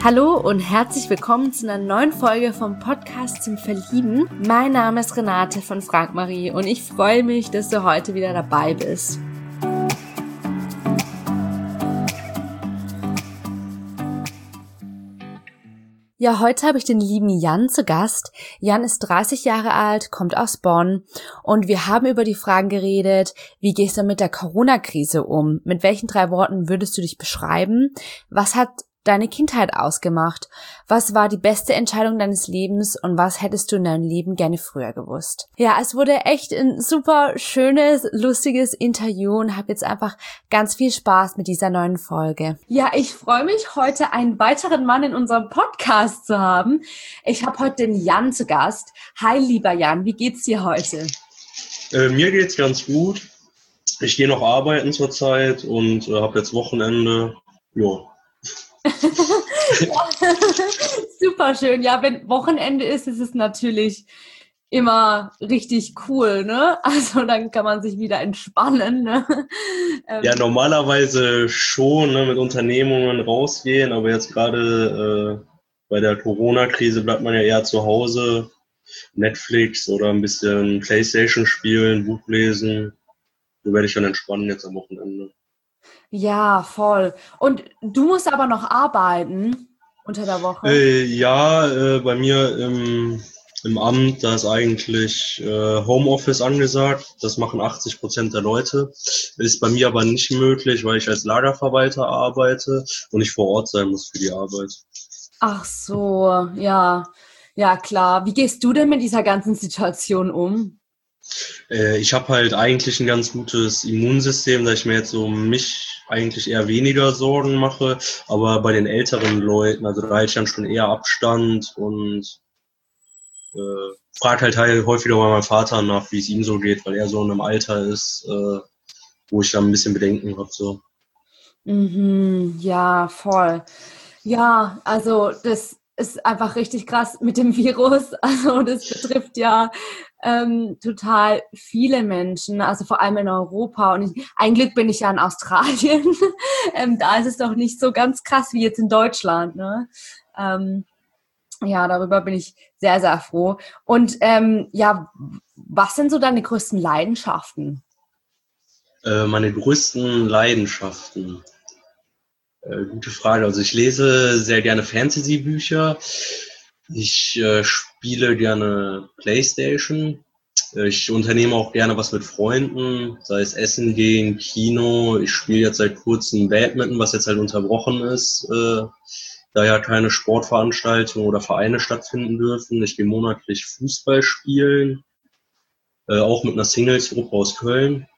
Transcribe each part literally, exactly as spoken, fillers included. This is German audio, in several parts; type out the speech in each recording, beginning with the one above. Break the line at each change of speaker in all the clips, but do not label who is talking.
Hallo und herzlich willkommen zu einer neuen Folge vom Podcast zum Verlieben. Mein Name ist Renate von Frank Marie und ich freue mich, dass du heute wieder dabei bist. Ja, heute habe ich den lieben Jan zu Gast. Jan ist dreißig Jahre alt, kommt aus Bonn und wir haben über die Fragen geredet, wie gehst du mit der Corona-Krise um? Mit welchen drei Worten würdest du dich beschreiben? Was hat deine Kindheit ausgemacht? Was war die beste Entscheidung deines Lebens und was hättest du in deinem Leben gerne früher gewusst? Ja, es wurde echt ein super schönes, lustiges Interview und habe jetzt einfach ganz viel Spaß mit dieser neuen Folge. Ja, ich freue mich, heute einen weiteren Mann in unserem Podcast zu haben. Ich habe heute den Jan zu Gast. Hi, lieber Jan, wie geht's dir heute?
Äh, mir geht's ganz gut. Ich gehe noch arbeiten zurzeit und äh, habe jetzt Wochenende. Ja.
Super schön. Ja, wenn Wochenende ist, ist es natürlich immer richtig cool, ne? Also dann kann man sich wieder entspannen, ne? Ähm,
ja, normalerweise schon, ne, mit Unternehmungen rausgehen, aber jetzt gerade äh, bei der Corona-Krise bleibt man ja eher zu Hause, Netflix oder ein bisschen Playstation spielen, Buch lesen. So werde ich dann entspannen jetzt am Wochenende.
Ja, voll. Und du musst aber noch arbeiten unter der Woche?
Äh, ja, äh, bei mir im, im Amt, da ist eigentlich äh, Homeoffice angesagt. Das machen achtzig Prozent der Leute. Ist bei mir aber nicht möglich, weil ich als Lagerverwalter arbeite und ich vor Ort sein muss für die Arbeit.
Ach so, ja. Ja, klar. Wie gehst du denn mit dieser ganzen Situation um?
Äh, ich habe halt eigentlich ein ganz gutes Immunsystem, da ich mir jetzt so um mich eigentlich eher weniger Sorgen mache, aber bei den älteren Leuten, also da halte ich dann schon eher Abstand und äh, frage halt, halt häufiger bei meinem Vater nach, wie es ihm so geht, weil er so in einem Alter ist, äh, wo ich dann ein bisschen Bedenken habe. So.
Mhm, ja, voll. Ja, also das ist einfach richtig krass mit dem Virus. Also das betrifft ja ähm, total viele Menschen, also vor allem in Europa. Und ich, ein Glück bin ich ja in Australien. ähm, da ist es doch nicht so ganz krass wie jetzt in Deutschland, ne? Ähm, ja, darüber bin ich sehr, sehr froh. Und ähm, ja, was sind so deine größten Leidenschaften?
Äh, meine größten Leidenschaften. Äh, gute Frage. Also ich lese sehr gerne Fantasy-Bücher. Ich äh, spiele gerne Playstation. Ich unternehme auch gerne was mit Freunden, sei es Essen gehen, Kino. Ich spiele jetzt seit kurzem Badminton, was jetzt halt unterbrochen ist, äh, da ja keine Sportveranstaltungen oder Vereine stattfinden dürfen. Ich gehe monatlich Fußball spielen, äh, auch mit einer Singles-Gruppe aus Köln.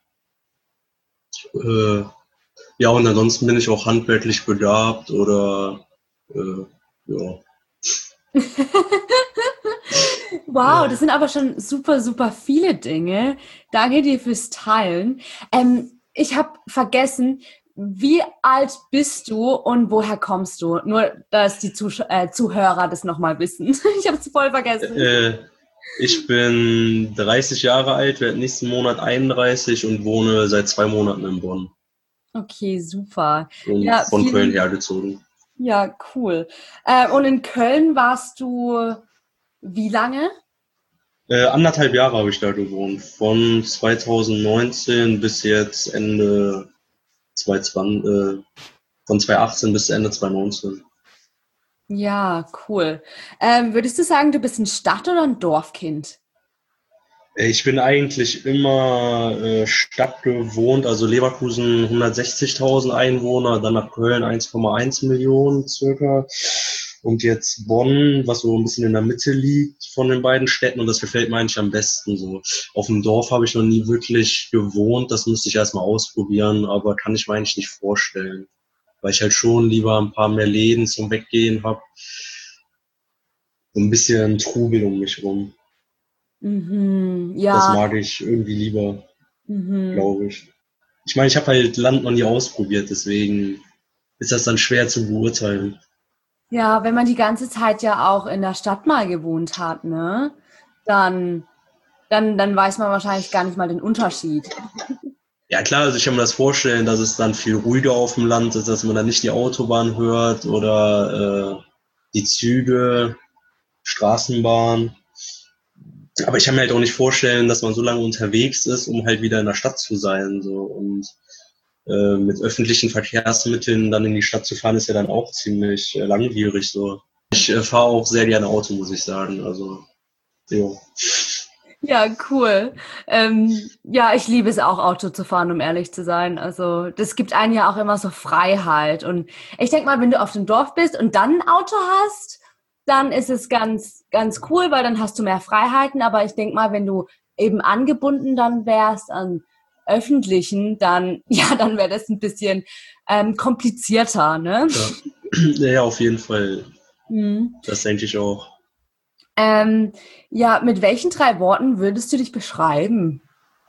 Äh, Ja, und ansonsten bin ich auch handwerklich begabt oder äh, ja.
Wow, das sind aber schon super, super viele Dinge. Danke dir fürs Teilen. Ähm, ich habe vergessen, wie alt bist du und woher kommst du? Nur, dass die Zusch- äh, Zuhörer das nochmal wissen. Ich habe es voll vergessen.
Äh, ich bin dreißig Jahre alt, werde nächsten Monat einunddreißig und wohne seit zwei Monaten in Bonn.
Okay, super.
Und
Ja,
von
vielen-
Köln hergezogen.
Ja, cool. Äh, und in Köln warst du wie lange?
Äh, anderthalb Jahre habe ich da gewohnt. Von zweitausendneunzehn bis jetzt Ende zweitausendzwanzig, äh, von zweitausendachtzehn bis Ende zweitausendneunzehn.
Ja, cool. Ähm, würdest du sagen, du bist ein Stadt- oder ein Dorfkind?
Ich bin eigentlich immer äh, Stadt gewohnt, also Leverkusen hundertsechzigtausend Einwohner, dann nach Köln eins Komma eins Millionen circa und jetzt Bonn, was so ein bisschen in der Mitte liegt von den beiden Städten und das gefällt mir eigentlich am besten so. Auf dem Dorf habe ich noch nie wirklich gewohnt, das müsste ich erstmal ausprobieren, aber kann ich mir eigentlich nicht vorstellen, weil ich halt schon lieber ein paar mehr Läden zum Weggehen habe, so ein bisschen Trubel um mich rum.
Mhm, ja.
Das mag ich irgendwie lieber,
Mhm.
glaube ich. Ich meine, ich habe halt Land noch nie ausprobiert, deswegen ist das dann schwer zu beurteilen.
Ja, wenn man die ganze Zeit ja auch in der Stadt mal gewohnt hat, ne, dann, dann, dann weiß man wahrscheinlich gar nicht mal den Unterschied.
Ja klar, also ich kann mir das vorstellen, dass es dann viel ruhiger auf dem Land ist, dass man dann nicht die Autobahn hört oder die Züge, Straßenbahn. Aber ich kann mir halt auch nicht vorstellen, dass man so lange unterwegs ist, um halt wieder in der Stadt zu sein. So. Und äh, mit öffentlichen Verkehrsmitteln dann in die Stadt zu fahren, ist ja dann auch ziemlich äh, langwierig. So. Ich äh, fahre auch sehr gerne Auto, muss ich sagen. Also, jo.
Ja, cool. Ähm, ja, ich liebe es auch, Auto zu fahren, um ehrlich zu sein. Also das gibt einem ja auch immer so Freiheit. Und ich denke mal, wenn du auf dem Dorf bist und dann ein Auto hast, dann ist es ganz, ganz cool, weil dann hast du mehr Freiheiten. Aber ich denke mal, wenn du eben angebunden dann wärst an öffentlichen, dann, ja, dann wäre das ein bisschen ähm, komplizierter, ne?
Ja. Ja, auf jeden Fall.
Mhm.
Das denke ich auch.
Ähm, ja, mit welchen drei Worten würdest du dich beschreiben?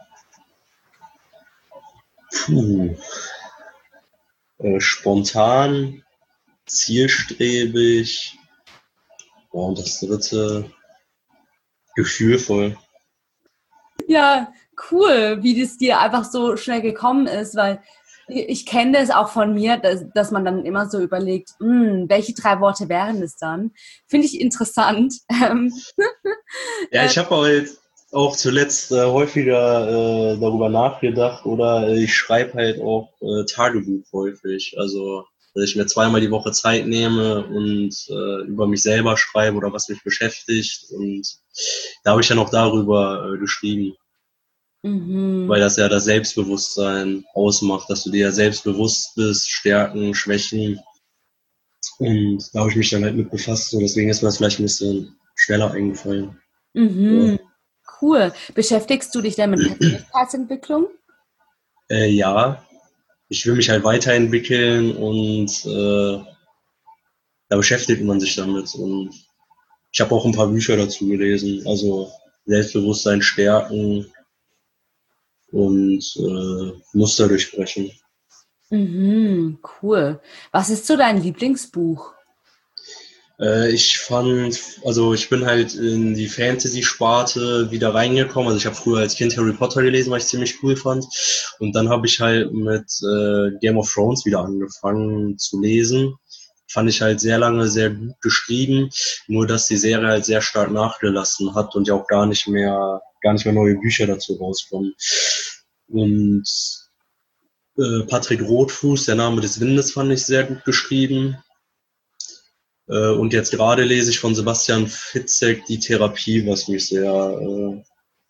Puh. Äh, spontan, zielstrebig. Oh, und das dritte, gefühlvoll.
Ja, cool, wie das dir einfach so schnell gekommen ist, weil ich kenne das auch von mir, dass, dass man dann immer so überlegt, mh, welche drei Worte wären es dann? Finde ich interessant.
Ja, ich habe halt auch zuletzt äh, häufiger äh, darüber nachgedacht oder äh, ich schreibe halt auch äh, Tagebuch häufig. Also, dass ich mir zweimal die Woche Zeit nehme und äh, über mich selber schreibe oder was mich beschäftigt. Und da habe ich dann auch darüber äh, geschrieben.
Mhm.
Weil das ja das Selbstbewusstsein ausmacht, dass du dir ja selbstbewusst bist, Stärken, Schwächen. Und da habe ich mich dann halt mit befasst. Und deswegen ist mir das vielleicht ein bisschen schneller eingefallen.
Mhm.
Ja.
Cool. Beschäftigst du dich denn mit Persönlichkeitsentwicklung?
Äh, ja, ich will mich halt weiterentwickeln und äh, da beschäftigt man sich damit. Und ich habe auch ein paar Bücher dazu gelesen, also Selbstbewusstsein stärken und äh, Muster durchbrechen.
Mhm. Cool. Was ist so dein Lieblingsbuch?
Äh, ich fand, also ich bin halt in die Fantasy-Sparte wieder reingekommen. Also ich habe früher als Kind Harry Potter gelesen, was ich ziemlich cool fand. Und dann habe ich halt mit äh, Game of Thrones wieder angefangen zu lesen. Fand ich halt sehr lange sehr gut geschrieben, nur dass die Serie halt sehr stark nachgelassen hat und ja auch gar nicht mehr, gar nicht mehr neue Bücher dazu rauskommen. Und äh, Patrick Rothfuß, der Name des Windes, fand ich sehr gut geschrieben. Äh, und jetzt gerade lese ich von Sebastian Fitzek Die Therapie, was mich sehr äh,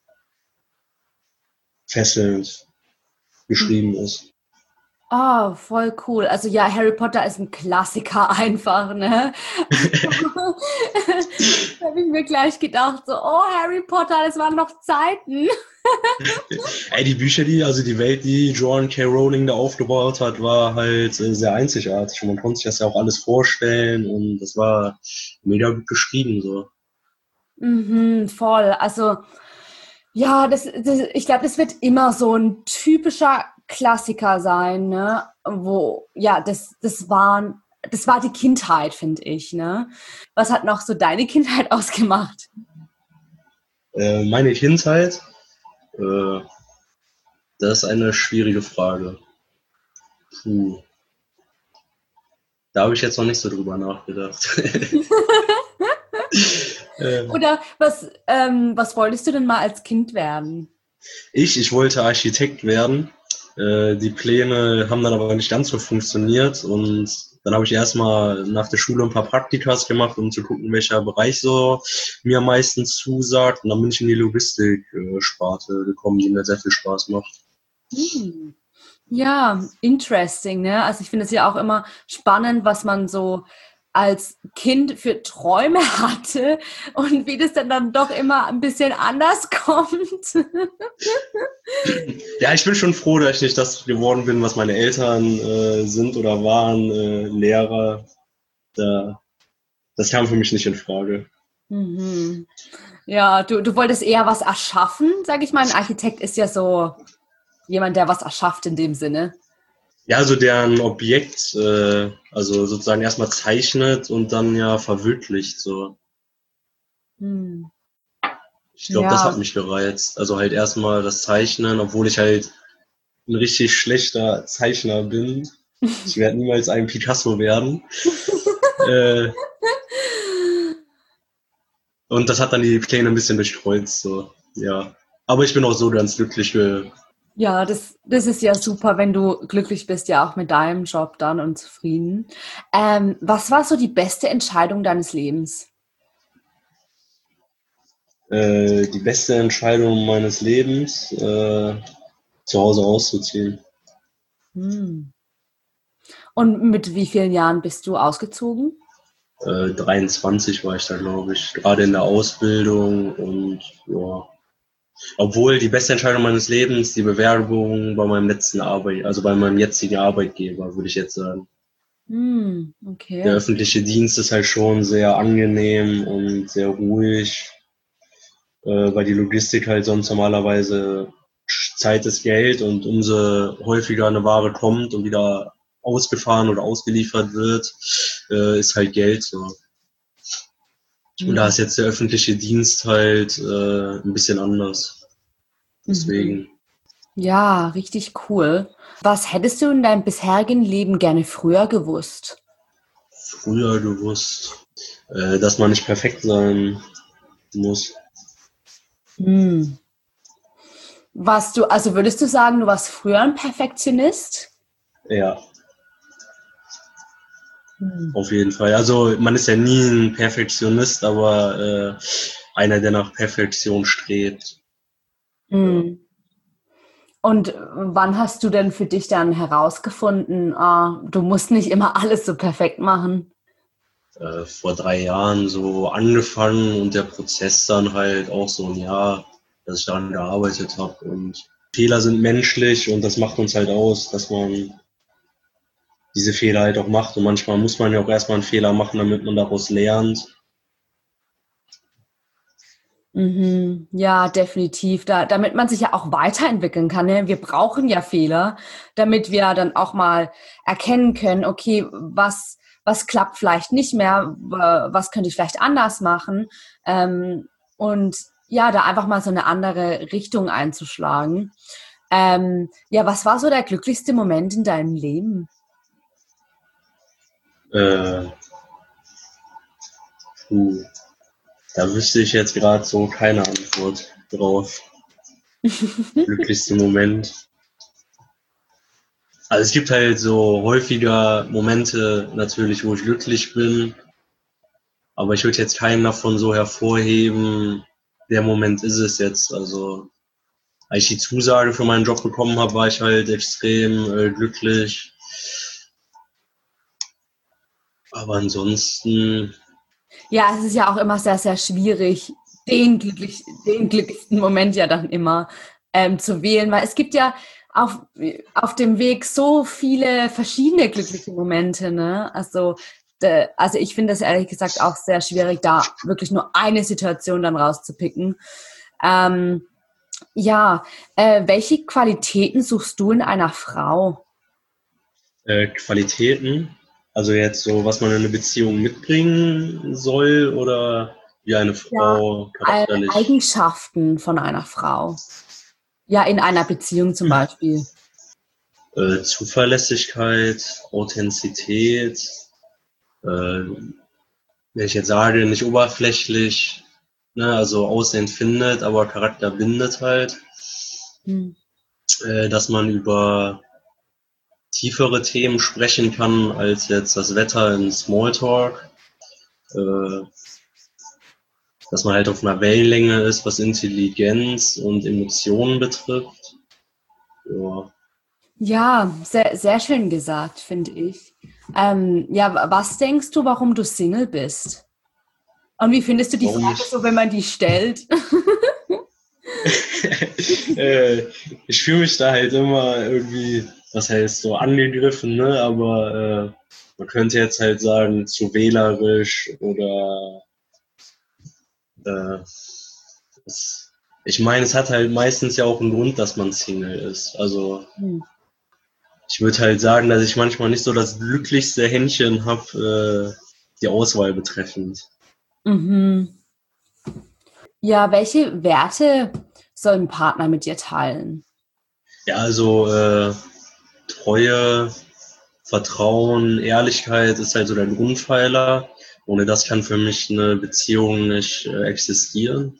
fesselnd geschrieben ist.
Oh, voll cool. Also ja, Harry Potter ist ein Klassiker einfach, ne? Da habe ich mir gleich gedacht, so, oh, Harry Potter, das waren noch Zeiten.
Ey, die Bücher, die, also die Welt, die Joanne K. Rowling da aufgebaut hat, war halt äh, sehr einzigartig. Und man konnte sich das ja auch alles vorstellen und das war mega gut geschrieben, so.
Mhm, voll. Also ja, das, das, ich glaube, das wird immer so ein typischer Klassiker sein, ne? Wo, ja, das, das waren, das war die Kindheit, finde ich, ne? Was hat noch so deine Kindheit ausgemacht?
Äh, meine Kindheit, äh, das ist eine schwierige Frage. Puh. Da habe ich jetzt noch nicht so drüber nachgedacht.
Oder was, ähm, was wolltest du denn mal als Kind werden?
Ich, ich wollte Architekt werden. Äh, die Pläne haben dann aber nicht ganz so funktioniert und dann habe ich erstmal nach der Schule ein paar Praktikas gemacht, um zu gucken, welcher Bereich so mir am meisten zusagt. Und dann bin ich in die Logistik-Sparte gekommen, die mir sehr viel Spaß macht.
Hm. Ja, interesting, ne? Also ich finde es ja auch immer spannend, was man so als Kind für Träume hatte und wie das dann, dann doch immer ein bisschen anders kommt.
Ja, ich bin schon froh, dass ich nicht das geworden bin, was meine Eltern äh, sind oder waren, äh, Lehrer. Da, das kam für mich nicht in Frage.
Mhm. Ja, du, du wolltest eher was erschaffen, sag ich mal. Ein Architekt ist ja so jemand, der was erschafft in dem Sinne.
Ja, also der ein Objekt, äh, also sozusagen erstmal zeichnet und dann ja verwirklicht, so.
Hm.
Ich glaube,
Ja.
das hat mich gereizt. Also halt erstmal das Zeichnen, obwohl ich halt ein richtig schlechter Zeichner bin. Ich werde niemals ein Picasso werden. äh, Und das hat dann die Pläne ein bisschen durchkreuzt, so, ja. Aber ich bin auch so ganz glücklich. Äh,
Ja, das, das ist ja super, wenn du glücklich bist, ja auch mit deinem Job dann und zufrieden. Ähm, was war so die beste Entscheidung deines Lebens?
äh, die beste Entscheidung meines Lebens, äh, zu Hause auszuziehen.
Hm. Und mit wie vielen Jahren bist du ausgezogen?
Äh, dreiundzwanzig war ich da, glaube ich, gerade in der Ausbildung und ja. Obwohl die beste Entscheidung meines Lebens, die Bewerbung bei meinem letzten Arbeit, also bei meinem jetzigen Arbeitgeber, würde ich jetzt sagen.
Hm,
Der
okay.
öffentliche Dienst ist halt schon sehr angenehm und sehr ruhig, äh, weil die Logistik halt sonst normalerweise Zeit ist Geld und umso häufiger eine Ware kommt und wieder ausgefahren oder ausgeliefert wird, äh, ist halt Geld so. Und da
Hm.
ist jetzt der öffentliche Dienst halt äh, ein bisschen anders.
Mhm.
Deswegen.
Ja, richtig cool. Was hättest du in deinem bisherigen Leben gerne früher gewusst?
Früher gewusst, äh, dass man nicht perfekt sein muss.
Hm. Warst du, also würdest du sagen, du warst früher ein Perfektionist?
Ja,
Hm.
auf jeden Fall. Also man ist ja nie ein Perfektionist, aber äh, einer, der nach Perfektion strebt. Ja.
Hm. Und wann hast du denn für dich dann herausgefunden, ah, du musst nicht immer alles so perfekt machen?
Äh, vor drei Jahren so angefangen und der Prozess dann halt auch so ein Jahr, dass ich daran gearbeitet habe. Und Fehler sind menschlich und das macht uns halt aus, dass man diese Fehler halt auch macht. Und manchmal muss man ja auch erstmal einen Fehler machen, damit man daraus lernt.
Mhm. Ja, definitiv. Da, damit man sich ja auch weiterentwickeln kann. Ne? Wir brauchen ja Fehler, damit wir dann auch mal erkennen können, okay, was, was klappt vielleicht nicht mehr, w- was könnte ich vielleicht anders machen. Ähm, und ja, da einfach mal so eine andere Richtung einzuschlagen. Ähm, ja, was war so der glücklichste Moment in deinem Leben?
Äh, puh, da wüsste ich jetzt gerade so keine Antwort drauf. Glücklichste Moment. Also es gibt halt so häufiger Momente natürlich, wo ich glücklich bin, aber ich würde jetzt keinen davon so hervorheben, der Moment ist es jetzt. Also als ich die Zusage für meinen Job bekommen habe, war ich halt extrem äh, glücklich. Aber ansonsten,
Ja, es ist ja auch immer sehr, sehr schwierig, den glücklich, den glücklichsten Moment ja dann immer ähm, zu wählen, weil es gibt ja auf, auf dem Weg so viele verschiedene glückliche Momente, ne? Also, de, also ich finde das ehrlich gesagt auch sehr schwierig, da wirklich nur eine Situation dann rauszupicken. Ähm, ja, äh, welche Qualitäten suchst du in einer Frau?
äh, Qualitäten, also jetzt so, was man in eine Beziehung mitbringen soll oder wie eine
Ja,
Frau
äh,
charakterlich.
Eigenschaften von einer Frau. Ja, in einer Beziehung zum Beispiel.
Äh, Zuverlässigkeit, Authentizität, äh, wenn ich jetzt sage, nicht oberflächlich, ne, also Aussehen findet, aber Charakter bindet halt,
Hm.
äh, dass man über tiefere Themen sprechen kann als jetzt das Wetter in Smalltalk, äh, dass man halt auf einer Wellenlänge ist, was Intelligenz und Emotionen betrifft. Ja.
Ja, sehr, sehr schön gesagt, finde ich. Ähm, ja, wa- was denkst du, warum du Single bist? Und wie findest du die
Warum
Frage
ich
so, wenn man die stellt?
äh, ich fühle mich da halt immer irgendwie, was heißt so angegriffen, ne? Aber äh, man könnte jetzt halt sagen, zu wählerisch oder äh, es, ich meine, es hat halt meistens ja auch einen Grund, dass man Single ist. Also
Hm.
ich würde halt sagen, dass ich manchmal nicht so das glücklichste Händchen habe, äh, die Auswahl betreffend.
Mhm. Ja, welche Werte soll ein Partner mit dir teilen?
Ja, also äh, Treue, Vertrauen, Ehrlichkeit ist halt so der Grundpfeiler Ohne das kann für mich eine Beziehung nicht äh, existieren.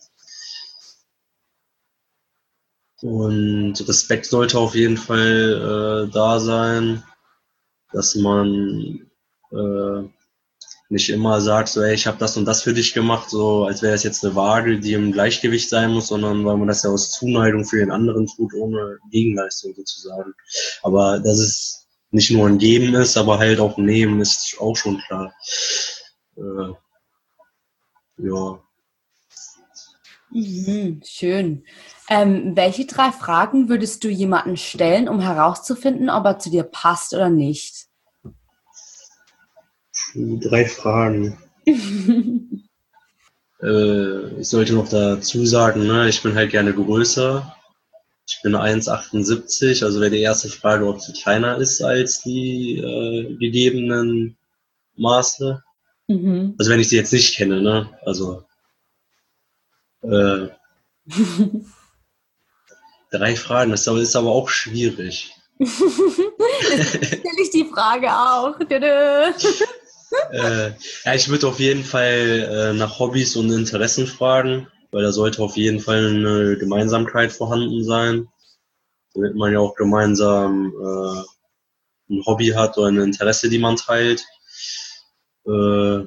Und Respekt sollte auf jeden Fall äh, da sein, dass man äh, nicht immer sagt, so, ey, ich habe das und das für dich gemacht, so als wäre es jetzt eine Waage, die im Gleichgewicht sein muss, sondern weil man das ja aus Zuneigung für den anderen tut, ohne Gegenleistung sozusagen. Aber dass es nicht nur ein Geben ist, aber halt auch ein Nehmen, ist auch schon klar. Äh, ja.
Mhm, schön. Ähm, welche drei Fragen würdest du jemandem stellen, um herauszufinden, ob er zu dir passt oder nicht?
Drei Fragen. äh, ich sollte noch dazu sagen, ne, ich bin halt gerne größer. Ich bin eins Komma achtundsiebzig, also wäre die erste Frage, ob sie kleiner ist als die äh, gegebenen Maße.
Mhm.
Also wenn ich sie jetzt nicht kenne, ne? Also äh, drei Fragen, das ist aber auch schwierig.
Das stelle ich die Frage auch.
äh, ja, ich würde auf jeden Fall äh, nach Hobbys und Interessen fragen, weil da sollte auf jeden Fall eine Gemeinsamkeit vorhanden sein, damit man ja auch gemeinsam äh, ein Hobby hat oder ein Interesse, die man teilt. Äh,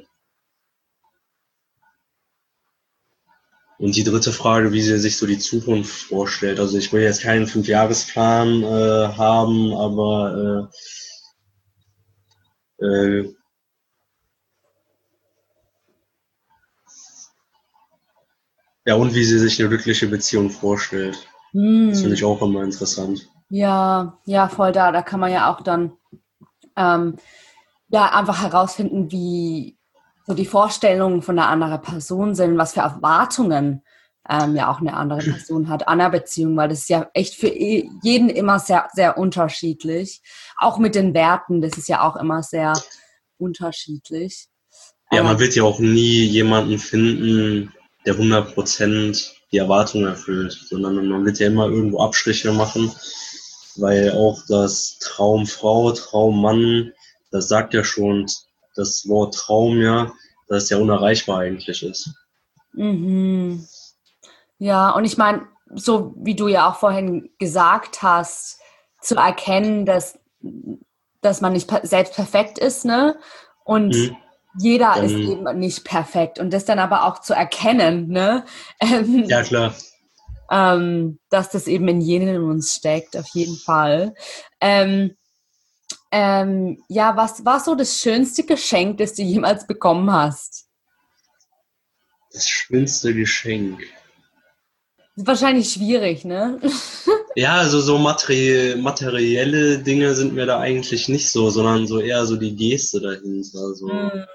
Und die dritte Frage, wie sie sich so die Zukunft vorstellt. Also ich will jetzt keinen Fünfjahresplan äh, haben, aber äh, äh, ja, und wie sie sich eine glückliche Beziehung vorstellt. Hm. Das finde ich auch immer interessant.
Ja, ja, voll da. Da kann man ja auch dann ähm, ja einfach herausfinden, wie so die Vorstellungen von einer anderen Person sind, was für Erwartungen ähm, ja auch eine andere Person hat an einer Beziehung, weil das ist ja echt für jeden immer sehr, sehr unterschiedlich. Auch mit den Werten, das ist ja auch immer sehr unterschiedlich.
Ja, man wird ja auch nie jemanden finden, der hundert Prozent die Erwartungen erfüllt, sondern man wird ja immer irgendwo Abstriche machen, weil auch das Traumfrau, Traummann, das sagt ja schon das Wort Traum ja, dass es ja unerreichbar eigentlich ist.
Mhm. Ja, und ich meine, so wie du ja auch vorhin gesagt hast, zu erkennen, dass, dass man nicht per- selbst perfekt ist, ne? Und mhm. jeder dann, ist eben nicht perfekt. Und das dann aber auch zu erkennen, ne? Ähm,
ja, klar.
Ähm, dass das eben in jedem in uns steckt, auf jeden Fall. Ähm, ähm, ja, was war so das schönste Geschenk, das du jemals bekommen hast?
Das schönste Geschenk.
Das ist wahrscheinlich schwierig, ne?
Ja, also so materi- materielle Dinge sind mir da eigentlich nicht so, sondern so eher so die Geste dahinter. Also, mm.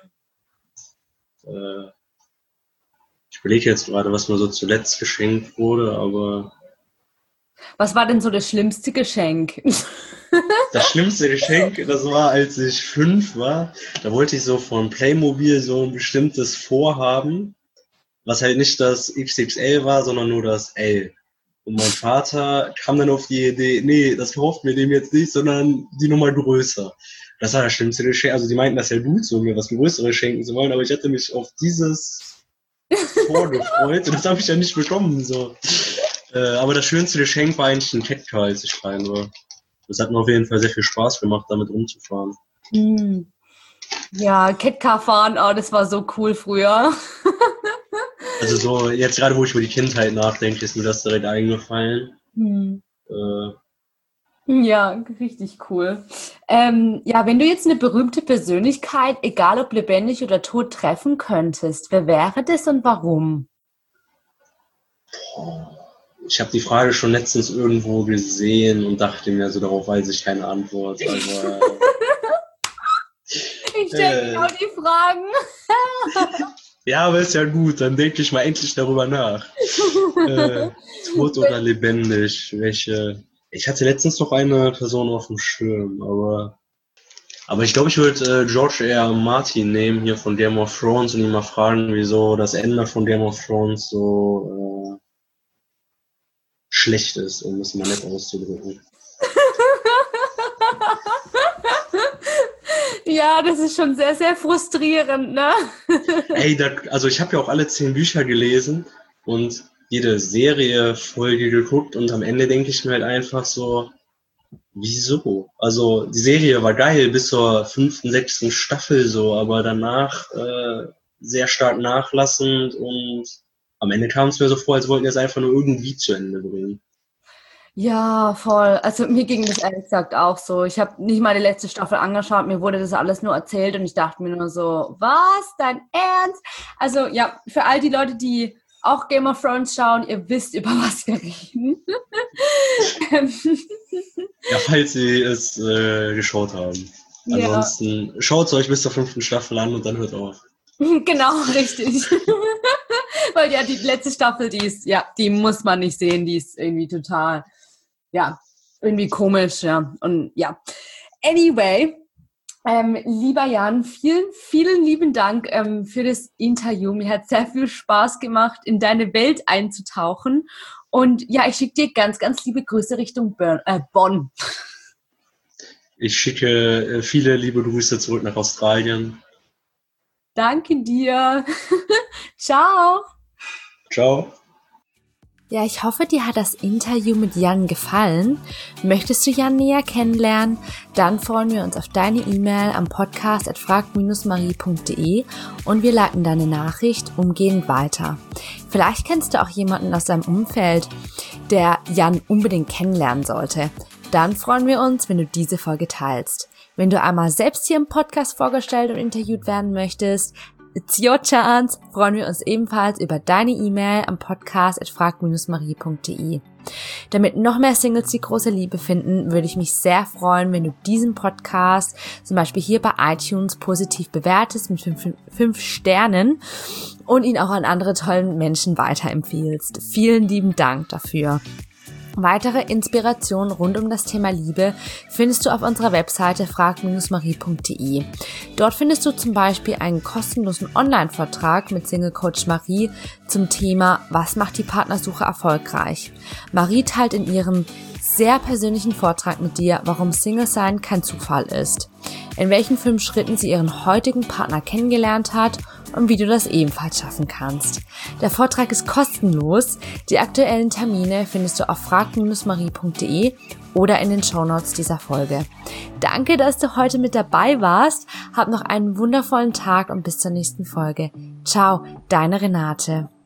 äh, ich überlege jetzt gerade, was mir so zuletzt geschenkt wurde, aber...
Was war denn so das schlimmste Geschenk?
Das schlimmste Geschenk, das war, als ich fünf war. Da wollte ich so von Playmobil so ein bestimmtes Vorhaben, was halt nicht das X X L war, sondern nur das L. Und mein Vater kam dann auf die Idee, nee, das kauft mir dem jetzt nicht, sondern die Nummer größer. Das war das schlimmste Geschenk. Also die meinten das ja gut, so mir was Größeres schenken zu wollen, aber ich hatte mich auf dieses vorgefreut und das habe ich ja nicht bekommen. So. Äh, aber das schönste Geschenk war eigentlich ein Catcar, als ich klein war. Das hat mir auf jeden Fall sehr viel Spaß gemacht, damit rumzufahren.
Mm. Ja, Catcar fahren, oh, das war so cool früher.
Also so, jetzt gerade wo ich über die Kindheit nachdenke, ist mir das direkt eingefallen.
Hm. Äh. Ja, richtig cool. Ähm, ja, wenn du jetzt eine berühmte Persönlichkeit, egal ob lebendig oder tot, treffen könntest, wer wäre das und warum?
Ich habe die Frage schon letztens irgendwo gesehen und dachte mir, so darauf weiß ich keine Antwort. Aber,
ich stelle äh, genau die Fragen.
Ja, aber ist ja gut, dann denke ich mal endlich darüber nach. äh, tot oder lebendig, welche... Ich hatte letztens noch eine Person auf dem Schirm, aber... Aber ich glaube, ich würde äh, George R. R. Martin nehmen, hier von Game of Thrones, und ihn mal fragen, wieso das Ende von Game of Thrones so äh, schlecht ist, um es mal nett auszudrücken.
Ja, das ist schon sehr, sehr frustrierend, ne?
Ey, da, also ich habe ja auch alle zehn Bücher gelesen und jede Serie, Folge geguckt und am Ende denke ich mir halt einfach so, wieso? Also die Serie war geil bis zur fünften, sechsten Staffel so, aber danach äh, sehr stark nachlassend und am Ende kam es mir so vor, als wollten wir es einfach nur irgendwie zu Ende bringen.
Ja, voll. Also mir ging das ehrlich gesagt auch so. Ich habe nicht mal die letzte Staffel angeschaut, mir wurde das alles nur erzählt und ich dachte mir nur so, was, dein Ernst? Also ja, für all die Leute, die auch Game of Thrones schauen, ihr wisst, über was wir reden.
Ja, falls Sie es äh, geschaut haben.
Ja.
Ansonsten schaut es euch bis zur fünften Staffel an und dann hört auf.
Genau, richtig. Weil ja, die letzte Staffel, die ist, ja, die muss man nicht sehen, die ist irgendwie total, ja, irgendwie komisch, ja. Und ja. Anyway, ähm, lieber Jan, vielen, vielen lieben Dank ähm, für das Interview. Mir hat sehr viel Spaß gemacht, in deine Welt einzutauchen. Und ja, ich schicke dir ganz, ganz liebe Grüße Richtung Bern, äh, Bonn.
Ich schicke viele liebe Grüße zurück nach Australien.
Danke dir. Ciao.
Ciao.
Ja, ich hoffe, dir hat das Interview mit Jan gefallen. Möchtest du Jan näher kennenlernen? Dann freuen wir uns auf deine E-Mail am podcast at frag marie punkt de und wir leiten deine Nachricht umgehend weiter. Vielleicht kennst du auch jemanden aus deinem Umfeld, der Jan unbedingt kennenlernen sollte. Dann freuen wir uns, wenn du diese Folge teilst. Wenn du einmal selbst hier im Podcast vorgestellt und interviewt werden möchtest, it's your chance, freuen wir uns ebenfalls über deine E-Mail am podcast at frag marie punkt de. Damit noch mehr Singles die große Liebe finden, würde ich mich sehr freuen, wenn du diesen Podcast zum Beispiel hier bei iTunes positiv bewertest mit fünf, fünf Sternen und ihn auch an andere tollen Menschen weiterempfiehlst. Vielen lieben Dank dafür. Weitere Inspirationen rund um das Thema Liebe findest du auf unserer Webseite frag marie punkt de. Dort findest du zum Beispiel einen kostenlosen Online-Vortrag mit Single Coach Marie zum Thema Was macht die Partnersuche erfolgreich? Marie teilt in ihrem sehr persönlichen Vortrag mit dir, warum Single-Sein kein Zufall ist, in welchen fünf Schritten sie ihren heutigen Partner kennengelernt hat und wie du das ebenfalls schaffen kannst. Der Vortrag ist kostenlos. Die aktuellen Termine findest du auf frag marie punkt de oder in den Shownotes dieser Folge. Danke, dass du heute mit dabei warst. Hab noch einen wundervollen Tag und bis zur nächsten Folge. Ciao, deine Renate.